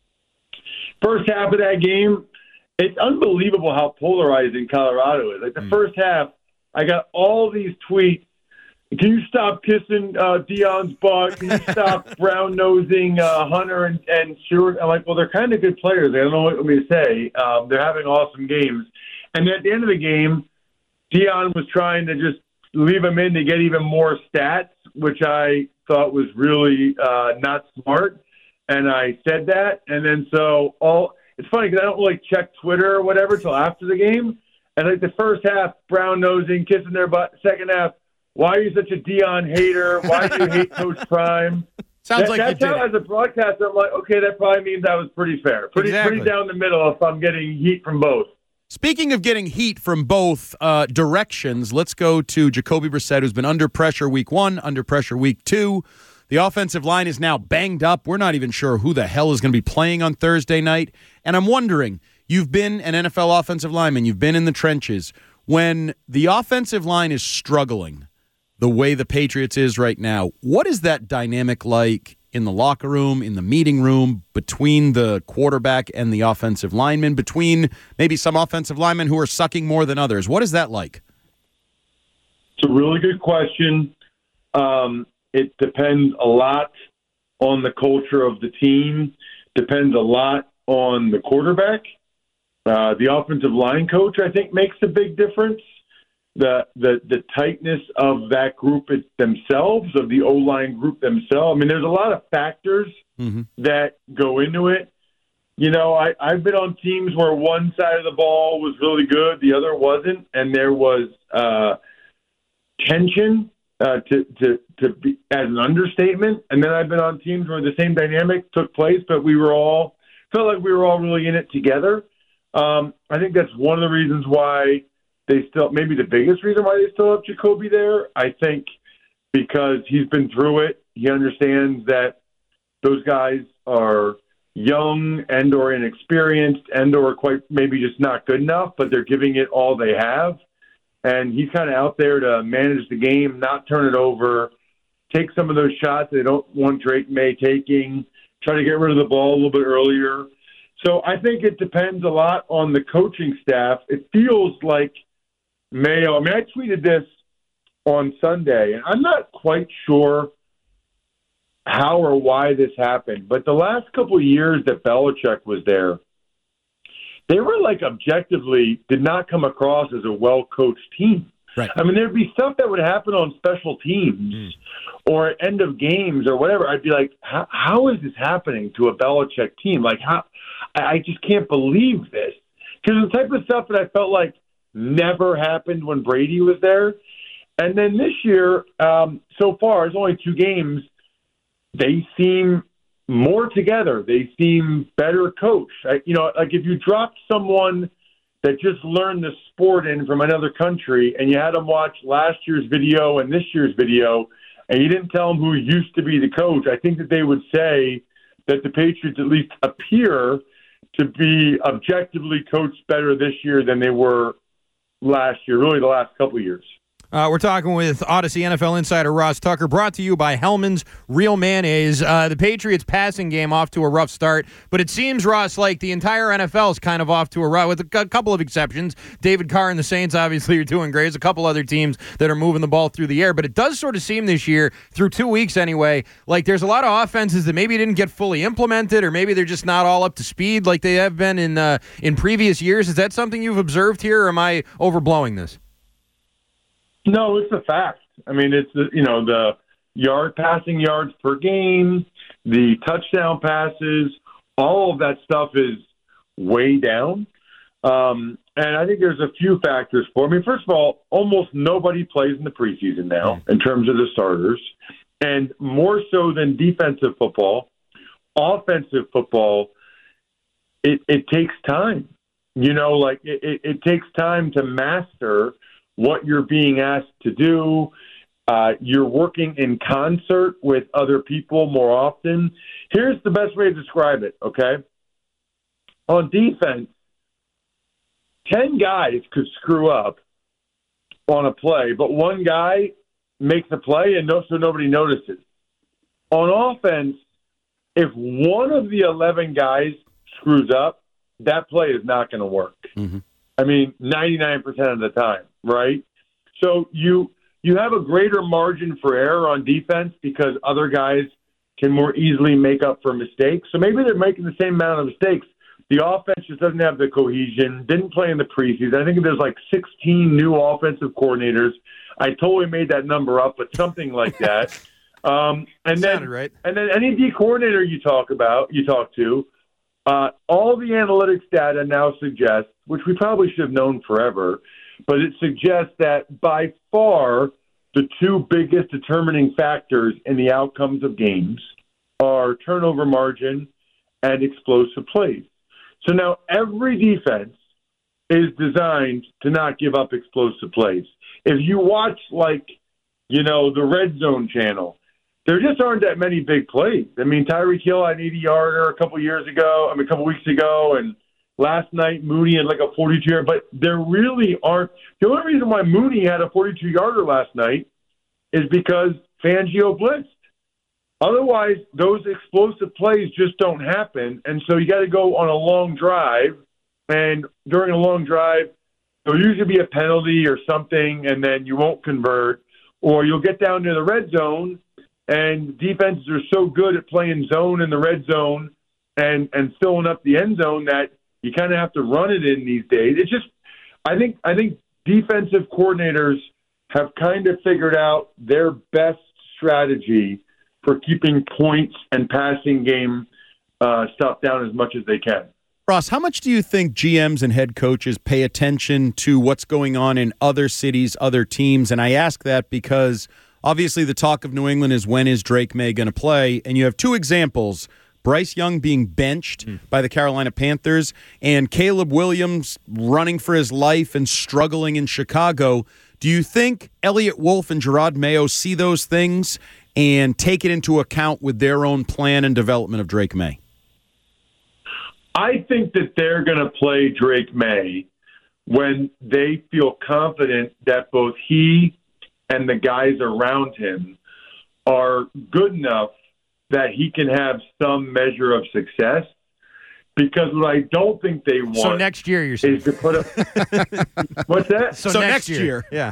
first half of that game, it's unbelievable how polarizing Colorado is. Like the first half, I got all these tweets. Can you stop kissing Deion's butt? Can you stop brown-nosing Hunter and Stewart? I'm like, well, they're kind of good players. I don't know what you want me to say. They're having awesome games. And at the end of the game, Deion was trying to just leave them in to get even more stats, which I thought was really not smart. And I said that. And then it's funny because I don't really check Twitter or whatever till after the game. And like the first half, brown-nosing, kissing their butt. Second half, why are you such a Deion hater? Why do you hate Coach Prime? That's how, as a broadcaster, I'm like, okay, that probably means I was pretty fair. Pretty down the middle if I'm getting heat from both. Speaking of getting heat from both directions, let's go to Jacoby Brissett, who's been under pressure week 1, under pressure week 2. The offensive line is now banged up. We're not even sure who the hell is going to be playing on Thursday night. And I'm wondering, you've been an NFL offensive lineman. You've been in the trenches. When the offensive line is struggling the way the Patriots is right now, what is that dynamic like in the locker room, in the meeting room, between the quarterback and the offensive lineman, between maybe some offensive linemen who are sucking more than others? What is that like? It's a really good question. It depends a lot on the culture of the team, depends a lot on the quarterback. The offensive line coach, I think, makes a big difference. The tightness of that group themselves, of the O-line group themselves. I mean, there's a lot of factors that go into it. You know, I've been on teams where one side of the ball was really good, the other wasn't, and there was tension to be, as an understatement. And then I've been on teams where the same dynamic took place, but felt like we were all really in it together. I think that's one of the reasons why maybe the biggest reason why they still have Jacoby there. I think because he's been through it. He understands that those guys are young and or inexperienced and or quite maybe just not good enough, but they're giving it all they have. And he's kind of out there to manage the game, not turn it over, take some of those shots they don't want Drake May taking, try to get rid of the ball a little bit earlier. So I think it depends a lot on the coaching staff. It feels like Mayo, I mean, I tweeted this on Sunday, and I'm not quite sure how or why this happened, but the last couple of years that Belichick was there, they were like objectively did not come across as a well-coached team. Right. I mean, there'd be stuff that would happen on special teams or at end of games or whatever. I'd be like, how is this happening to a Belichick team? Like, how? I just can't believe this. Because the type of stuff that I felt like never happened when Brady was there. And then this year, so far, it's only 2 games, they seem more together. They seem better coached. Like if you dropped someone that just learned the sport in from another country and you had them watch last year's video and this year's video and you didn't tell them who used to be the coach, I think that they would say that the Patriots at least appear to be objectively coached better this year than they were last year, really the last couple of years. We're talking with Odyssey NFL insider Ross Tucker, brought to you by Hellman's Real Mayonnaise. The Patriots' passing game off to a rough start, but it seems, Ross, like the entire NFL is kind of off to a rough, with a couple of exceptions. David Carr and the Saints obviously are doing great. There's a couple other teams that are moving the ball through the air, but it does sort of seem this year, through 2 weeks anyway, like there's a lot of offenses that maybe didn't get fully implemented, or maybe they're just not all up to speed like they have been in previous years. Is that something you've observed here, or am I overblowing this? No, it's a fact. I mean, it's the passing yards per game, the touchdown passes, all of that stuff is way down. And I think there's a few factors for it. I mean, first of all, almost nobody plays in the preseason now in terms of the starters. And more so than defensive football, offensive football, it takes time. It takes time to master what you're being asked to do. You're working in concert with other people more often. Here's the best way to describe it, okay? On defense, 10 guys could screw up on a play, but one guy makes a play and so nobody notices. On offense, if one of the 11 guys screws up, that play is not going to work. Mm-hmm. I mean, 99% of the time, right? So you have a greater margin for error on defense because other guys can more easily make up for mistakes. So maybe they're making the same amount of mistakes. The offense just doesn't have the cohesion, didn't play in the preseason. I think there's like 16 new offensive coordinators. I totally made that number up, but something like that. And then any D coordinator you talk to, all the analytics data now suggests, which we probably should have known forever, but it suggests that by far the 2 biggest determining factors in the outcomes of games are turnover margin and explosive plays. So now every defense is designed to not give up explosive plays. If you watch, the Red Zone channel, there just aren't that many big plays. I mean, Tyreek Hill had an 80-yarder a couple weeks ago, and last night Mooney had like a 42-yarder. But there really aren't. The only reason why Mooney had a 42-yarder last night is because Fangio blitzed. Otherwise, those explosive plays just don't happen, and so you got to go on a long drive, and during a long drive, there'll usually be a penalty or something, and then you won't convert, or you'll get down to the red zone, and defenses are so good at playing zone in the red zone and filling up the end zone that you kind of have to run it in these days. It's just, I think defensive coordinators have kind of figured out their best strategy for keeping points and passing game stuff down as much as they can. Ross, how much do you think GMs and head coaches pay attention to what's going on in other cities, other teams? And I ask that because obviously the talk of New England is when is Drake May going to play? And you have two examples, Bryce Young being benched by the Carolina Panthers and Caleb Williams running for his life and struggling in Chicago. Do you think Elliott Wolf and Gerard Mayo see those things and take it into account with their own plan and development of Drake May? I think that they're going to play Drake May when they feel confident that both he and the guys around him are good enough that he can have some measure of success. Because what I don't think they want so next year, you're saying, is to put up. What's that? So next year. Yeah.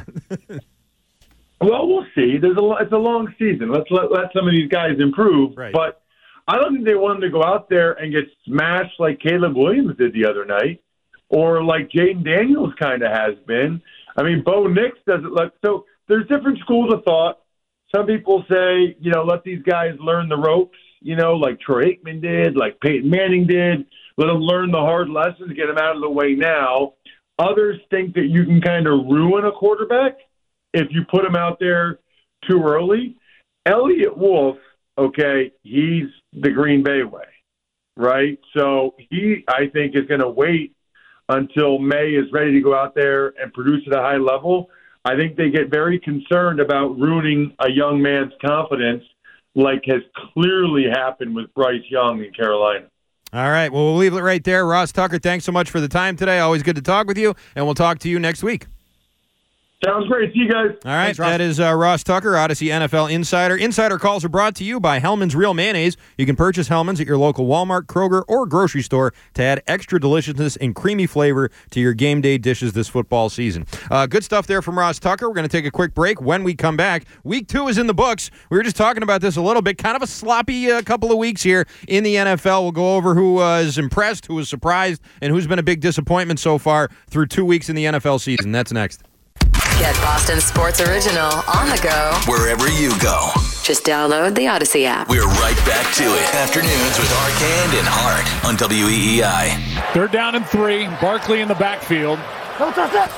Well, we'll see. It's a long season. Let's let some of these guys improve. Right. But I don't think they want him to go out there and get smashed like Caleb Williams did the other night, or like Jaden Daniels kind of has been. I mean, Bo Nix doesn't let. So there's different schools of thought. Some people say, let these guys learn the ropes, like Troy Aikman did, like Peyton Manning did. Let them learn the hard lessons, get them out of the way now. Others think that you can kind of ruin a quarterback if you put him out there too early. Elliott Wolf, okay, he's the Green Bay way, right? So he, I think, is going to wait until May is ready to go out there and produce at a high level. I think they get very concerned about ruining a young man's confidence like has clearly happened with Bryce Young in Carolina. All right, well, we'll leave it right there. Ross Tucker, thanks so much for the time today. Always good to talk with you, and we'll talk to you next week. Sounds great. See you guys. All right, thanks, that is Ross Tucker, Odyssey NFL Insider. Insider calls are brought to you by Hellmann's Real Mayonnaise. You can purchase Hellmann's at your local Walmart, Kroger, or grocery store to add extra deliciousness and creamy flavor to your game day dishes this football season. Good stuff there from Ross Tucker. We're going to take a quick break. When we come back, Week 2 is in the books. We were just talking about this a little bit. Kind of a sloppy couple of weeks here in the NFL. We'll go over who was impressed, who was surprised, and who's been a big disappointment so far through 2 weeks in the NFL season. That's next. Get Boston Sports Original on the go wherever you go. Just download the Odyssey app. We're right back to it. Afternoons with Arcand and Hart on WEEI. Third down and 3. Barkley in the backfield. Don't touch that.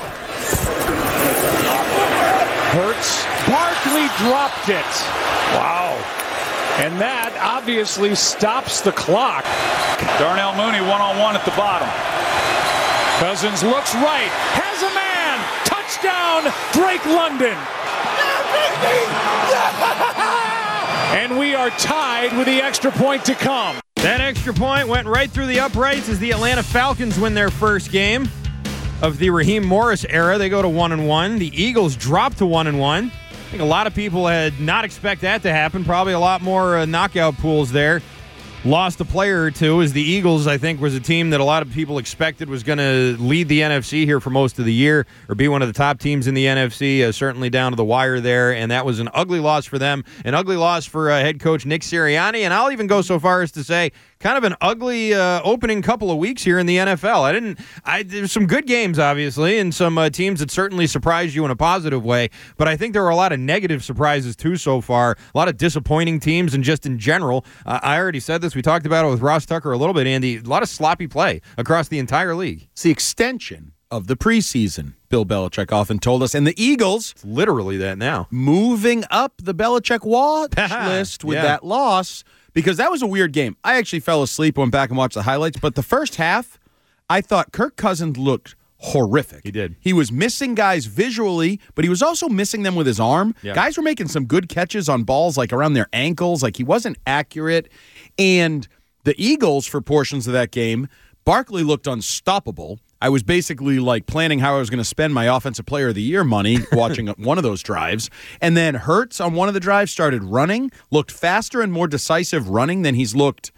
Hurts. Barkley dropped it. Wow. And that obviously stops the clock. Darnell Mooney one-on-one at the bottom. Cousins looks right. Has a man. Touchdown, Drake London. And we are tied with the extra point to come. That extra point went right through the uprights as the Atlanta Falcons win their first game of the Raheem Morris era. They go to 1-1. The Eagles drop to 1-1. I think a lot of people had not expect that to happen. Probably a lot more knockout pools there. Lost a player or two, as the Eagles, I think, was a team that a lot of people expected was going to lead the NFC here for most of the year or be one of the top teams in the NFC, certainly down to the wire there, and that was an ugly loss for them, an ugly loss for head coach Nick Sirianni, and I'll even go so far as to say kind of an ugly opening couple of weeks here in the NFL. There's some good games, obviously, and some teams that certainly surprised you in a positive way, but I think there were a lot of negative surprises, too, so far. A lot of disappointing teams, and just in general, I already said this, we talked about it with Ross Tucker a little bit, Andy, a lot of sloppy play across the entire league. It's the extension of the preseason, Bill Belichick often told us. And the Eagles, it's literally that now, moving up the Belichick watch list with that loss, because that was a weird game. I actually fell asleep, went back and watched the highlights, but the first half, I thought Kirk Cousins looked horrific. He did. He was missing guys visually, but he was also missing them with his arm. Yeah. Guys were making some good catches on balls like around their ankles, like he wasn't accurate. And the Eagles, for portions of that game, Barkley looked unstoppable. I was basically like planning how I was going to spend my Offensive Player of the Year money watching one of those drives. And then Hurts on one of the drives started running, looked faster and more decisive running than he's looked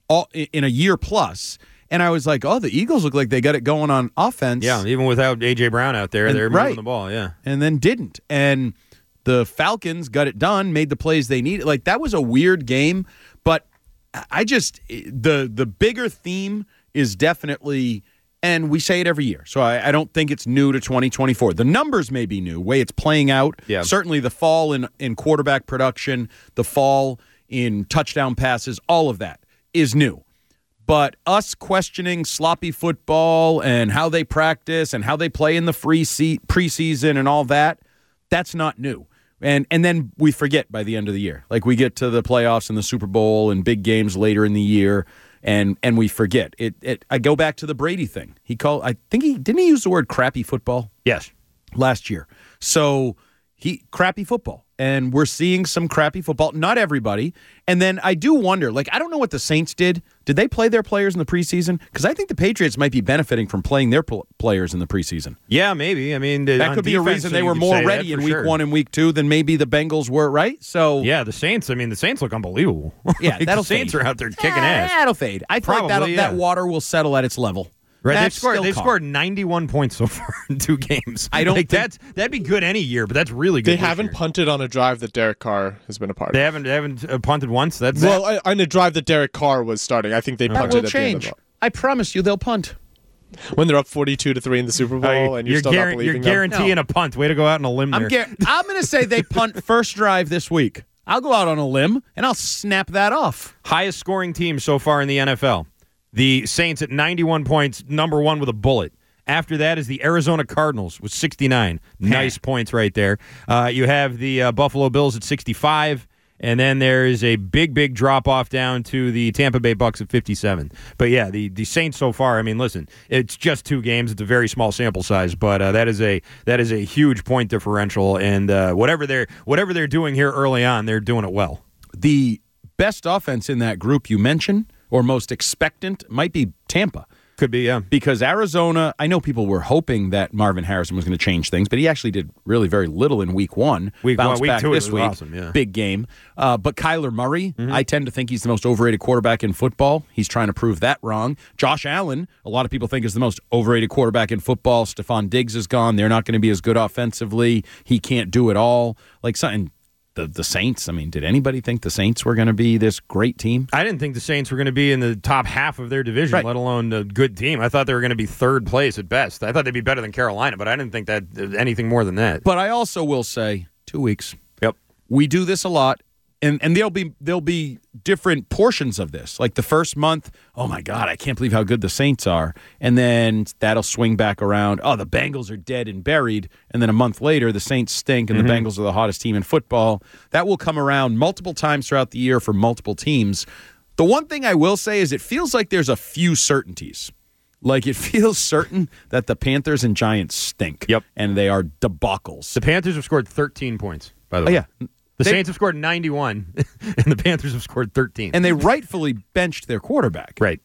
in a year plus. And I was like, oh, the Eagles look like they got it going on offense. Yeah, even without A.J. Brown out there, they're moving the ball, yeah. And then didn't. And the Falcons got it done, made the plays they needed. Like, that was a weird game. But I just, the bigger theme is definitely, and we say it every year, so I don't think it's new to 2024. The numbers may be new, way it's playing out. Yeah. Certainly the fall in quarterback production, the fall in touchdown passes, all of that is new. But us questioning sloppy football and how they practice and how they play in the preseason and all that, that's not new. And then we forget by the end of the year. Like, we get to the playoffs and the Super Bowl and big games later in the year, and we forget. I go back to the Brady thing. Didn't he use the word crappy football? Yes. Last year. So crappy football. And we're seeing some crappy football. Not everybody. And then I do wonder, like, I don't know what the Saints did. Did they play their players in the preseason? Because I think the Patriots might be benefiting from playing their players in the preseason. Yeah, maybe. I mean, that could be a reason they were more ready in week 1 and week 2 than maybe the Bengals were, right? So yeah, the Saints look unbelievable. Yeah, the Saints are out there kicking ass. That'll fade. I feel like that water will settle at its level. Right, they've scored 91 points so far in 2 games. I don't think that'd be good any year, but that's really good. They haven't punted on a drive that Derek Carr has been a part of. They haven't punted once. On a drive that Derek Carr was starting, I think they punted at the end of it. I promise you, they'll punt when they're up 42-3 in the Super Bowl, and you're still not believing You're guaranteeing a punt. Way to go out on a limb there. I'm going to say they punt first drive this week. I'll go out on a limb and I'll snap that off. Highest scoring team so far in the NFL. The Saints at 91 points, number 1 with a bullet. After that is the Arizona Cardinals with 69. Nice points right there. You have the Buffalo Bills at 65, and then there is a big drop-off down to the Tampa Bay Bucks at 57. But, yeah, the Saints so far, I mean, listen, it's just 2 games. It's a very small sample size, but that is a huge point differential, and whatever they're doing here early on, they're doing it well. The best offense in that group you mentioned, or most expectant, might be Tampa. Could be, yeah. Because Arizona, I know people were hoping that Marvin Harrison was going to change things, but he actually did really very little in week 1. Week 2 this week. Awesome, yeah. Big game. But Kyler Murray, I tend to think he's the most overrated quarterback in football. He's trying to prove that wrong. Josh Allen, a lot of people think is the most overrated quarterback in football. Stephon Diggs is gone. They're not going to be as good offensively. He can't do it all. Like something. The Saints, I mean, did anybody think the Saints were going to be this great team? I didn't think the Saints were going to be in the top half of their division, let alone a good team. I thought they were going to be 3rd place at best. I thought they'd be better than Carolina, but I didn't think that anything more than that. But I also will say 2 weeks. Yep. We do this a lot, and there'll be different portions of this. Like the first month, oh my God, I can't believe how good the Saints are. And then that'll swing back around. Oh, the Bengals are dead and buried. And then a month later, the Saints stink and the Bengals are the hottest team in football. That will come around multiple times throughout the year for multiple teams. The one thing I will say is it feels like there's a few certainties. Like, it feels certain that the Panthers and Giants stink. Yep. And they are debacles. The Panthers have scored 13 points, by the way. Yeah. The Saints have scored 91, and the Panthers have scored 13. And they rightfully benched their quarterback. Right.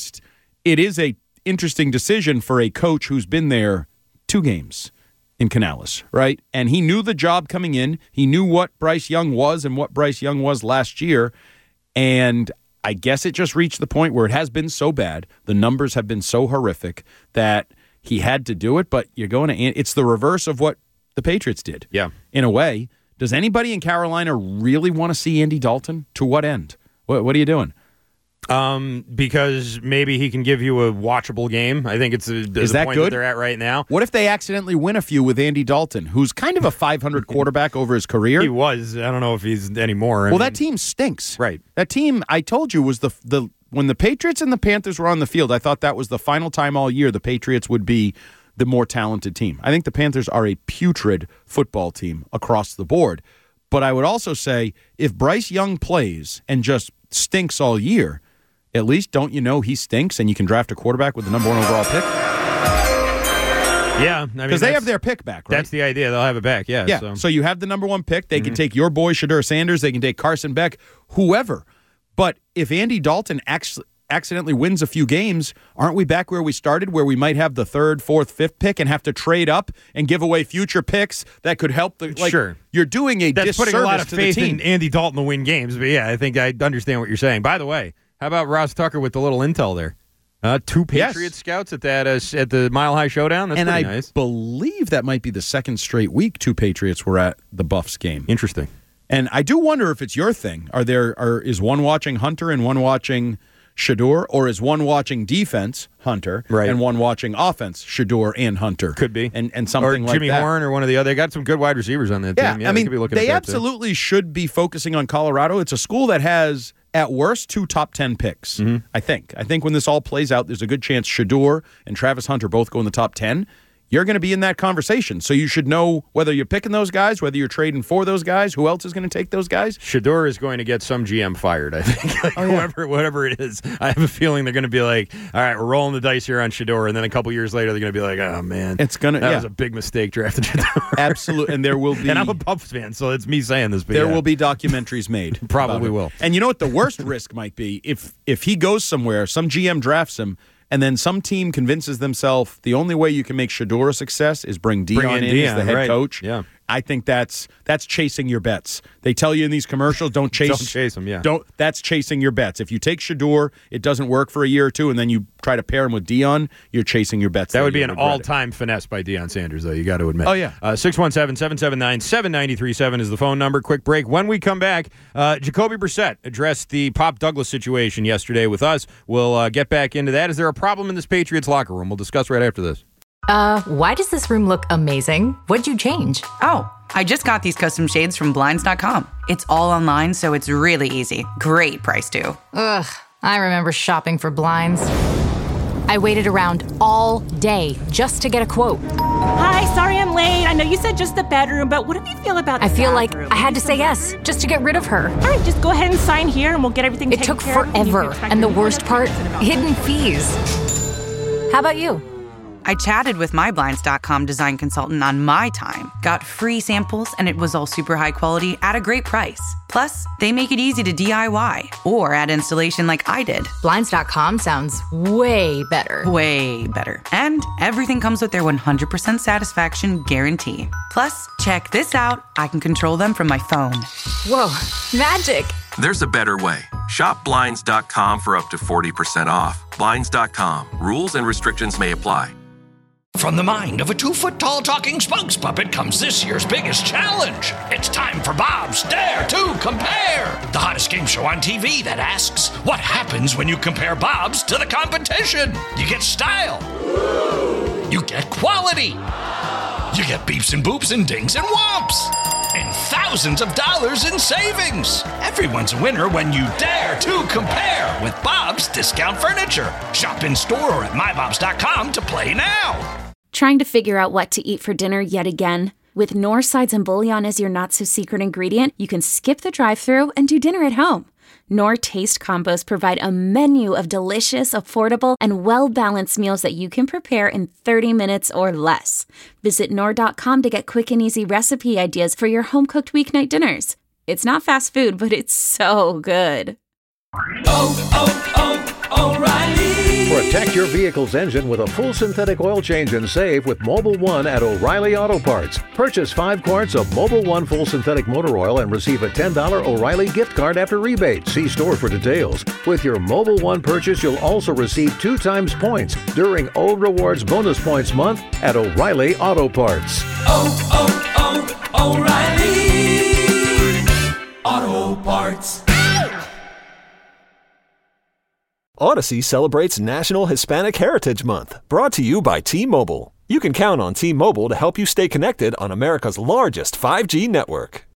It is a interesting decision for a coach who's been there 2 games in Canales, right? And he knew the job coming in. He knew what Bryce Young was and what Bryce Young was last year. And I guess it just reached the point where it has been so bad, the numbers have been so horrific that he had to do it. But it's the reverse of what the Patriots did. Yeah. In a way. Does anybody in Carolina really want to see Andy Dalton? To what end? What are you doing? Because maybe he can give you a watchable game. I think it's the point good? that they're at right now. What if they accidentally win a few with Andy Dalton, who's kind of a 500 quarterback over his career? He was. I don't know if he's anymore. That team stinks. Right. That team, I told you, was when the Patriots and the Panthers were on the field, I thought that was the final time all year the Patriots would be the more talented team. I think the Panthers are a putrid football team across the board. But I would also say if Bryce Young plays and just stinks all year, at least don't you know he stinks and you can draft a quarterback with the number 1 overall pick? Yeah. Because they have their pick back, right? That's the idea. They'll have it back, yeah. Yeah, so you have the number 1 pick. They can take your boy, Shadur Sanders. They can take Carson Beck, whoever. But if Andy Dalton accidentally wins a few games, aren't we back where we started, where we might have the 3rd, 4th, 5th pick and have to trade up and give away future picks that could help the Sure. You're doing a That's disservice putting a lot of to the faith team. in Andy Dalton to win games. But yeah, I think I understand what you're saying. By the way, how about Ross Tucker with the little intel there? 2 Patriot scouts at that at the Mile High Showdown. That's pretty nice. Believe that might be the 2nd straight week 2 Patriots were at the Buffs game. Interesting. And I do wonder if it's your thing. Is one watching Hunter and one watching Shedeur, or is one watching defense Hunter and one watching offense Shedeur and Hunter? Could be, and something like that. Or Jimmy Horn or one of the other. They got some good wide receivers on that team. Yeah, I mean, they could be looking they at that absolutely should be focusing on Colorado. It's a school that has, at worst, 2 top 10 picks. Mm-hmm. I think when this all plays out, there's a good chance Shedeur and Travis Hunter both go in the top 10. You're going to be in that conversation. So you should know whether you're picking those guys, whether you're trading for those guys, who else is going to take those guys. Shedeur is going to get some GM fired, I think. Whoever it is. I have a feeling they're going to be like, all right, we're rolling the dice here on Shedeur, and then a couple years later they're going to be like, oh, man. That was a big mistake drafting Shedeur. Absolutely. And there will be. And I'm a Buffs fan, so it's me saying this. But there will be documentaries made. Probably will. And you know what the worst risk might be? If he goes somewhere, some GM drafts him, and then some team convinces themselves the only way you can make Shedeur a success is bring Deion in as the head coach. Yeah. I think that's chasing your bets. They tell you in these commercials, don't chase them. Yeah, that's chasing your bets. If you take Shedeur, it doesn't work for a year or two, and then you try to pair him with Deion, you're chasing your bets. That would be an all-time finesse by Deion Sanders, though. You got to admit. Oh yeah. 617-779-7937 is the phone number. Quick break. When we come back, Jacoby Brissett addressed the Pop Douglas situation yesterday with us. We'll get back into that. Is there a problem in this Patriots locker room? We'll discuss right after this. Why does this room look amazing? What'd you change? Oh, I just got these custom shades from Blinds.com. It's all online, so it's really easy. Great price, too. Ugh, I remember shopping for blinds. I waited around all day just to get a quote. Hi, sorry I'm late. I know you said just the bedroom, but what do you feel about the I feel like bathroom? I had to say yes just to get rid of her. All right, just go ahead and sign here and we'll get everything taken care of. It took forever, and the worst part, hidden fees. How about you? I chatted with my Blinds.com design consultant on my time, got free samples, and it was all super high quality at a great price. Plus, they make it easy to DIY or add installation like I did. Blinds.com sounds way better. Way better. And everything comes with their 100% satisfaction guarantee. Plus, check this out. I can control them from my phone. Whoa, magic. There's a better way. Shop Blinds.com for up to 40% off. Blinds.com. Rules and restrictions may apply. From the mind of a 2-foot-tall talking spokes puppet comes this year's biggest challenge. It's time for Bob's Dare to Compare, the hottest game show on TV that asks, what happens when you compare Bob's to the competition? You get style. You get quality. You get beeps and boops and dings and whomps. And thousands of dollars in savings. Everyone's a winner when you dare to compare with Bob's Discount Furniture. Shop in store or at mybobs.com to play now. Trying to figure out what to eat for dinner yet again? With Knorr sides and bouillon as your not-so-secret ingredient, you can skip the drive-thru and do dinner at home. Knorr Taste Combos provide a menu of delicious, affordable, and well-balanced meals that you can prepare in 30 minutes or less. Visit Knorr.com to get quick and easy recipe ideas for your home-cooked weeknight dinners. It's not fast food, but it's so good. O'Reilly. Protect your vehicle's engine with a full synthetic oil change and save with Mobil 1 at O'Reilly Auto Parts. Purchase 5 quarts of Mobil 1 full synthetic motor oil and receive a $10 O'Reilly gift card after rebate. See store for details. With your Mobil 1 purchase, you'll also receive 2 times points during O Rewards Bonus Points Month at O'Reilly Auto Parts. O'Reilly Auto Parts. Odyssey celebrates National Hispanic Heritage Month, brought to you by T-Mobile. You can count on T-Mobile to help you stay connected on America's largest 5G network.